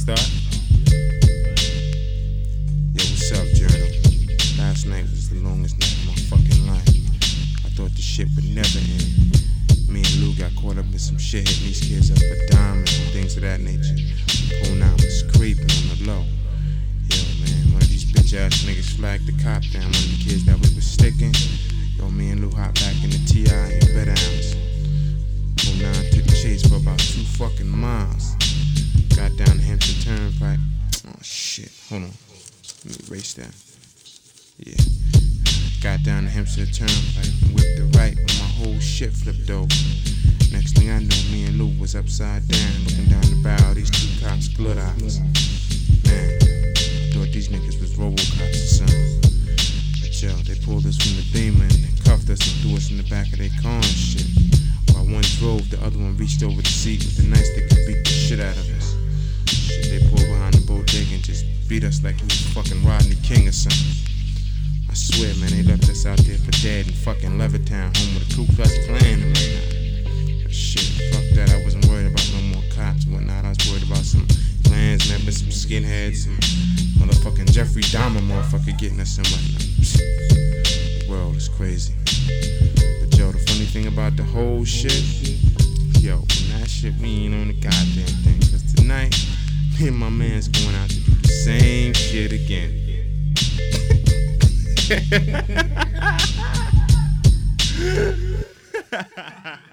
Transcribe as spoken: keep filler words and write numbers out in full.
start? Yo, what's up, Journal? Last night was the longest night of my fucking life. I thought the shit would never end. Me and Lou got caught up in some shit, hitting these kids up for diamonds and things of that nature. Oh, now was creeping on the low. Yo, man, one of these bitch ass niggas flagged the cop down. One of the kids that we was sticking. Yo, me and Lou hopped back in the T I and bet ounce. Oh, now I took the chase for about two fucking miles. Got down the Hampton Turnpike. Oh shit, hold on. Let me erase that. Yeah. Got down the Hampshire Turnpike and whipped the right when my whole shit flipped over. Next thing I know, me and Lou was upside down, looking down the barrel of these two cops' blood eyes. Man, I thought these niggas was Robocops or something. But yo, they pulled us from the Beamer and they cuffed us and threw us in the back of their car and shit. While one drove, the other one reached over the seat with the knife that could beat the shit out of us. Shit, they pulled behind the bodega and just beat us like we was fucking Rodney King or something. I swear, man, they left us out there for dead in fucking Levittown, home with a Ku Klux Klan right now. But shit, fuck that, I wasn't worried about no more cops and whatnot. I was worried about some Klans members, some skinheads, and motherfucking Jeffrey Dahmer motherfucker getting us and whatnot. The world is crazy. But yo, the funny thing about the whole shit, yo, when that shit, we ain't on the goddamn thing. Cause tonight, me and my man's going out to do the same shit again. Ha ha ha ha!